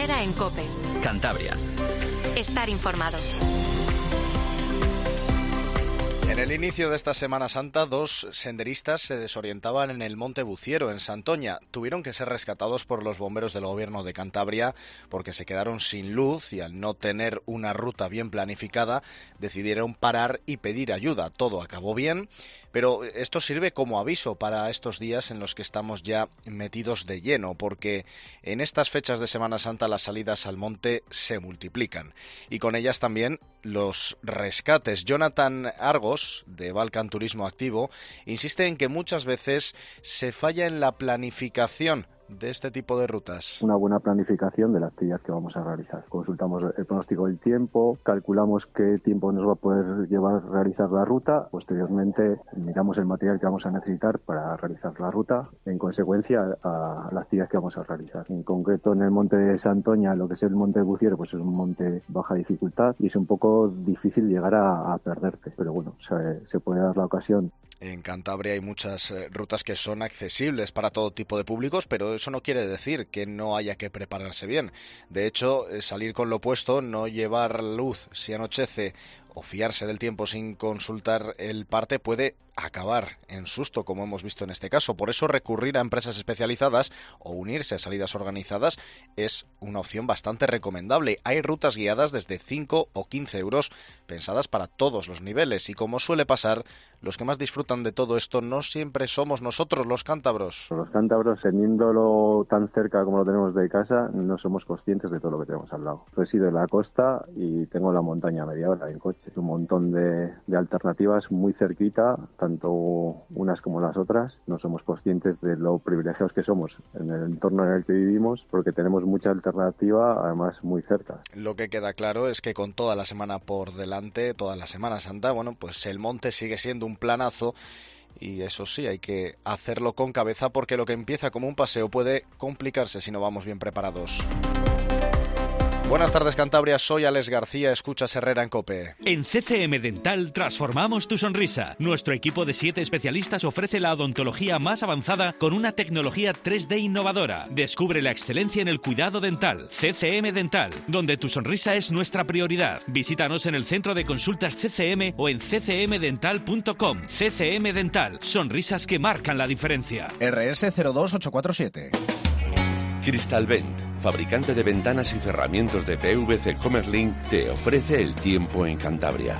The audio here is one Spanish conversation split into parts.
Herrera en COPE. Cantabria. Estar informado. En el inicio de esta Semana Santa, 2 senderistas se desorientaban en el Monte Buciero, en Santoña. Tuvieron que ser rescatados por los bomberos del Gobierno de Cantabria porque se quedaron sin luz y al no tener una ruta bien planificada, decidieron parar y pedir ayuda. Todo acabó bien, pero esto sirve como aviso para estos días en los que estamos ya metidos de lleno, porque en estas fechas de Semana Santa las salidas al monte se multiplican y con ellas también los rescates. Jonathan Argos, de Balkan Turismo Activo, insiste en que muchas veces se falla en la planificación de este tipo de rutas. Una buena planificación de la actividad que vamos a realizar. Consultamos el pronóstico del tiempo, calculamos qué tiempo nos va a poder llevar a realizar la ruta, posteriormente miramos el material que vamos a necesitar para realizar la ruta, en consecuencia a la actividad que vamos a realizar. En concreto en el monte de Santoña, lo que es el monte de Buciero, pues es un monte de baja dificultad y es un poco difícil llegar a perderte, pero bueno, se puede dar la ocasión. En Cantabria hay muchas rutas que son accesibles para todo tipo de públicos, pero eso no quiere decir que no haya que prepararse bien. De hecho, salir con lo puesto, no llevar luz si anochece o fiarse del tiempo sin consultar el parte puede acabar en susto, como hemos visto en este caso. Por eso recurrir a empresas especializadas o unirse a salidas organizadas es una opción bastante recomendable. Hay rutas guiadas desde 5 o 15 euros pensadas para todos los niveles y, como suele pasar, los que más disfrutan de todo esto no siempre somos nosotros los cántabros. Los cántabros, teniéndolo tan cerca como lo tenemos de casa, no somos conscientes de todo lo que tenemos al lado. Resido en la costa y tengo la montaña a media hora en coche. Un montón de alternativas muy cerquita, tanto unas como las otras. No somos conscientes de lo privilegiados que somos en el entorno en el que vivimos, porque tenemos mucha alternativa, además muy cerca. Lo que queda claro es que con toda la semana por delante, toda la Semana Santa, bueno, pues el monte sigue siendo un planazo. Y eso sí, hay que hacerlo con cabeza porque lo que empieza como un paseo puede complicarse si no vamos bien preparados. Buenas tardes, Cantabria, soy Alex García, escuchas Herrera en COPE. En CCM Dental transformamos tu sonrisa. Nuestro equipo de 7 especialistas ofrece la odontología más avanzada con una tecnología 3D innovadora. Descubre la excelencia en el cuidado dental. CCM Dental, donde tu sonrisa es nuestra prioridad. Visítanos en el centro de consultas CCM o en ccmdental.com. CCM Dental, sonrisas que marcan la diferencia. RS 02847. Crystalvent, fabricante de ventanas y cerramientos de PVC Comerlin, te ofrece el tiempo en Cantabria.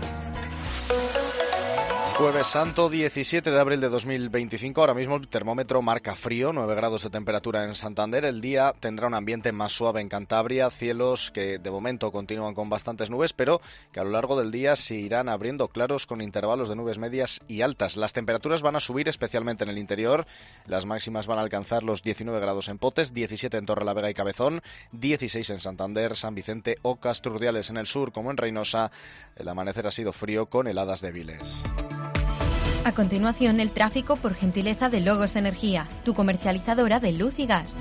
Jueves Santo, 17 de abril de 2025. Ahora mismo el termómetro marca frío, 9 grados de temperatura en Santander. El día tendrá un ambiente más suave en Cantabria, cielos que de momento continúan con bastantes nubes, pero que a lo largo del día se irán abriendo claros con intervalos de nubes medias y altas. Las temperaturas van a subir especialmente en el interior. Las máximas van a alcanzar los 19 grados en Potes, 17 en Torrelavega y Cabezón, 16 en Santander, San Vicente o Casturdiales. En el sur, como en Reynosa, el amanecer ha sido frío con heladas débiles. A continuación, el tráfico por gentileza de Logos Energía, tu comercializadora de luz y gas.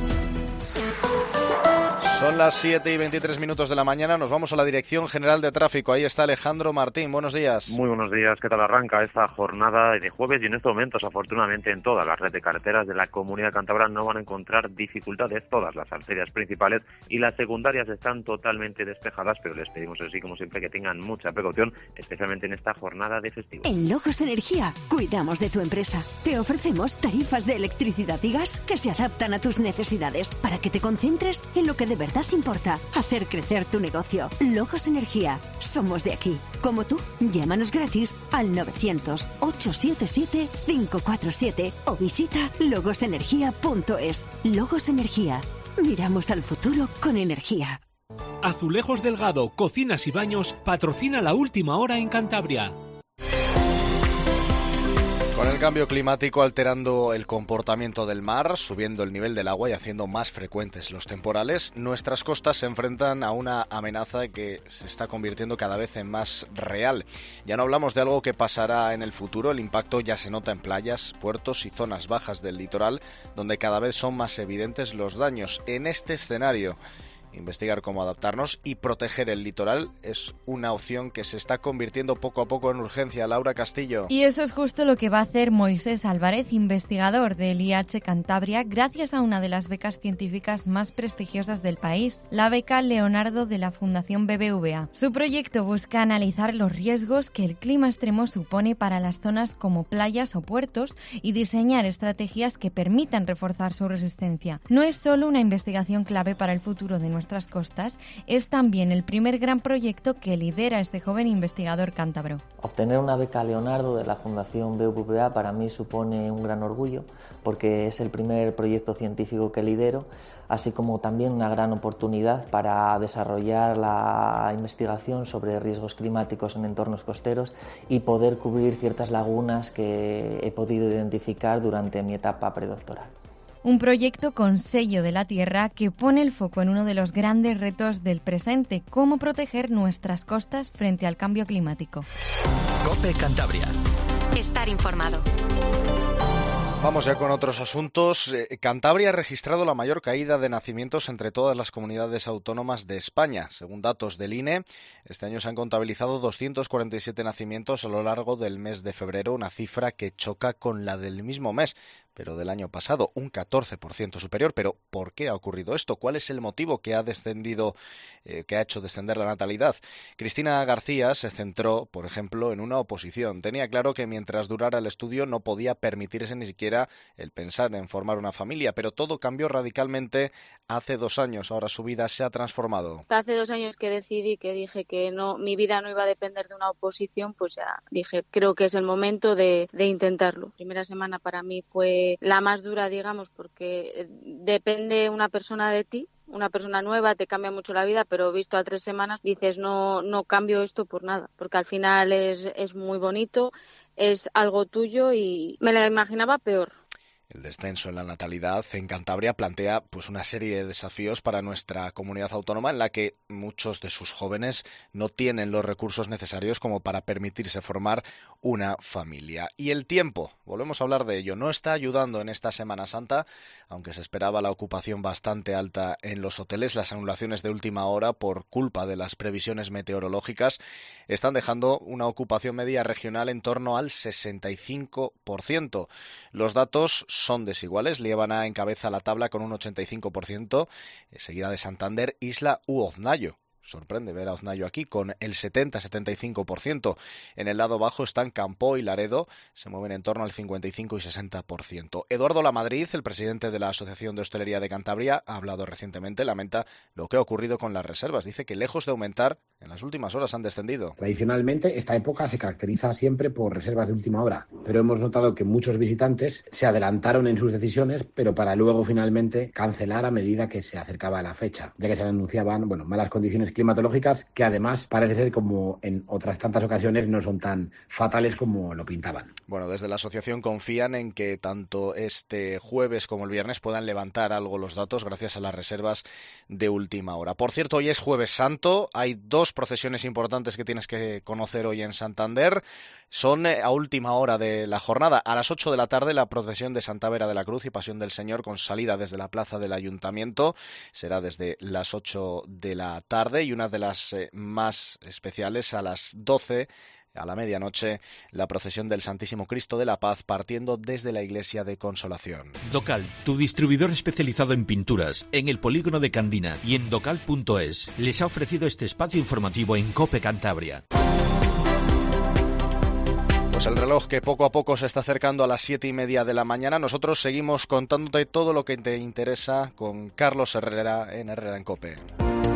Son las 7 y 23 minutos de la mañana, nos vamos a la Dirección General de Tráfico. Ahí está Alejandro Martín, buenos días. Muy buenos días, ¿qué tal arranca esta jornada de jueves? Y en estos momentos, afortunadamente, en toda la red de carreteras de la Comunidad Cántabra no van a encontrar dificultades. Todas las arterias principales y las secundarias están totalmente despejadas, pero les pedimos así, como siempre, que tengan mucha precaución, especialmente en esta jornada de festivo. En Logos Energía cuidamos de tu empresa. Te ofrecemos tarifas de electricidad y gas que se adaptan a tus necesidades para que te concentres en lo que de verdad importa, hacer crecer tu negocio. Logos Energía, somos de aquí. Como tú, llámanos gratis al 900-877-547 o visita logosenergia.es. Logos Energía, miramos al futuro con energía. Azulejos Delgado, Cocinas y Baños patrocina La Última Hora en Cantabria. Con el cambio climático alterando el comportamiento del mar, subiendo el nivel del agua y haciendo más frecuentes los temporales, nuestras costas se enfrentan a una amenaza que se está convirtiendo cada vez en más real. Ya no hablamos de algo que pasará en el futuro, el impacto ya se nota en playas, puertos y zonas bajas del litoral, donde cada vez son más evidentes los daños. En este escenario investigar cómo adaptarnos y proteger el litoral es una opción que se está convirtiendo poco a poco en urgencia. Laura Castillo. Y eso es justo lo que va a hacer Moisés Álvarez, investigador del IH Cantabria, gracias a una de las becas científicas más prestigiosas del país, la beca Leonardo de la Fundación BBVA. Su proyecto busca analizar los riesgos que el clima extremo supone para las zonas como playas o puertos y diseñar estrategias que permitan reforzar su resistencia. No es solo una investigación clave para el futuro de nuestras costas, es también el primer gran proyecto que lidera este joven investigador cántabro. Obtener una beca Leonardo de la Fundación BBVA para mí supone un gran orgullo porque es el primer proyecto científico que lidero, así como también una gran oportunidad para desarrollar la investigación sobre riesgos climáticos en entornos costeros y poder cubrir ciertas lagunas que he podido identificar durante mi etapa predoctoral. Un proyecto con sello de la Tierra que pone el foco en uno de los grandes retos del presente, cómo proteger nuestras costas frente al cambio climático. COPE Cantabria. Estar informado. Vamos ya con otros asuntos. Cantabria ha registrado la mayor caída de nacimientos entre todas las comunidades autónomas de España. Según datos del INE, este año se han contabilizado 247 nacimientos a lo largo del mes de febrero, una cifra que choca con la del mismo mes, pero del año pasado, un 14% superior. Pero ¿por qué ha ocurrido esto? ¿Cuál es el motivo que ha hecho descender la natalidad? Cristina García se centró, por ejemplo, en una oposición. Tenía claro que mientras durara el estudio no podía permitirse ni siquiera el pensar en formar una familia, pero todo cambió radicalmente hace 2 años. Ahora su vida se ha transformado. Hace 2 años que decidí, que dije que no, mi vida no iba a depender de una oposición, pues ya dije, creo que es el momento de intentarlo. La primera semana para mí fue la más dura, digamos, porque depende una persona de ti. Una persona nueva te cambia mucho la vida, pero visto a 3 semanas dices no cambio esto por nada, porque al final es muy bonito, es algo tuyo y me la imaginaba peor. El descenso en la natalidad en Cantabria plantea una serie de desafíos para nuestra comunidad autónoma en la que muchos de sus jóvenes no tienen los recursos necesarios como para permitirse formar una familia. Y el tiempo, volvemos a hablar de ello, no está ayudando en esta Semana Santa, aunque se esperaba la ocupación bastante alta en los hoteles. Las anulaciones de última hora por culpa de las previsiones meteorológicas están dejando una ocupación media regional en torno al 65%. Los datos son desiguales. Liébana encabeza la tabla con un 85%, seguida de Santander, Isla u Oznayo. Sorprende ver a Oznayo aquí con el 70-75%. En el lado bajo están Campoo y Laredo, se mueven en torno al 55 y 60%. Eduardo Lamadrid, el presidente de la Asociación de Hostelería de Cantabria, ha hablado recientemente, lamenta lo que ha ocurrido con las reservas. Dice que lejos de aumentar, en las últimas horas han descendido. Tradicionalmente, esta época se caracteriza siempre por reservas de última hora, pero hemos notado que muchos visitantes se adelantaron en sus decisiones, pero para luego finalmente cancelar a medida que se acercaba a la fecha, ya que se anunciaban malas condiciones climatológicas que además parece ser, como en otras tantas ocasiones, no son tan fatales como lo pintaban. Bueno, desde la asociación confían en que tanto este jueves como el viernes puedan levantar algo los datos gracias a las reservas de última hora. Por cierto, hoy es Jueves Santo, hay 2 procesiones importantes que tienes que conocer hoy en Santander. Son a última hora de la jornada. A las 8 de la tarde la procesión de Santa Vera de la Cruz y Pasión del Señor con salida desde la plaza del Ayuntamiento. Será desde las 8 de la tarde y una de las más especiales a las 12 a la medianoche, la procesión del Santísimo Cristo de la Paz partiendo desde la Iglesia de Consolación. Docal, tu distribuidor especializado en pinturas, en el polígono de Candina y en docal.es, les ha ofrecido este espacio informativo en COPE Cantabria. Pues el reloj que poco a poco se está acercando a las 7:30 de la mañana. Nosotros seguimos contándote todo lo que te interesa con Carlos Herrera en Herrera en COPE.